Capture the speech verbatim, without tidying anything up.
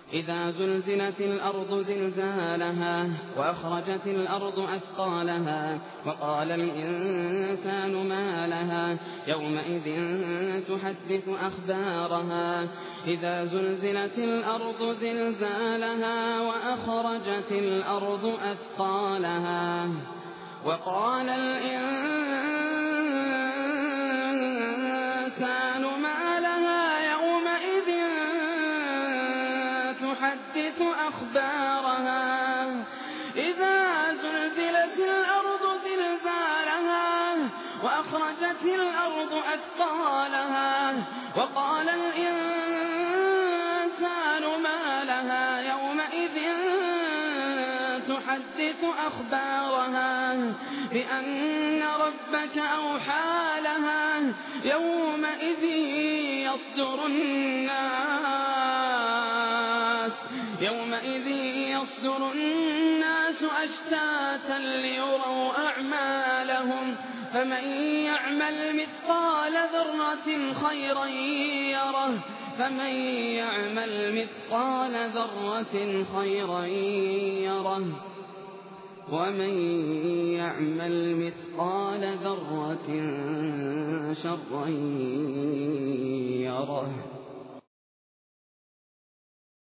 إذا زلزلت الأرض زلزالها وأخرجت الأرض أثقالها وقال الإنسان ما لها يومئذ تحدث أخبارها إذا زلزلت الأرض زلزالها وأخرجت الأرض أثقالها وقال الإنسان ما لها يومئذ تحدث أخبارها إذا زلزلت الأرض زلزالها وأخرجت الأرض أثقالها وقال الإنسان ما لها يومئذ تحدث أخبارها بأن ربك أوحى لها يومئذ يصدر الناس يومئذ يصدر الناس أشتاتا ليروا أعمالهم فمن يعمل مثقال ذرة خيرا يره فمن يعمل مثقال ذرة خيرا يره ومن يعمل مثقال ذرة شرا يره.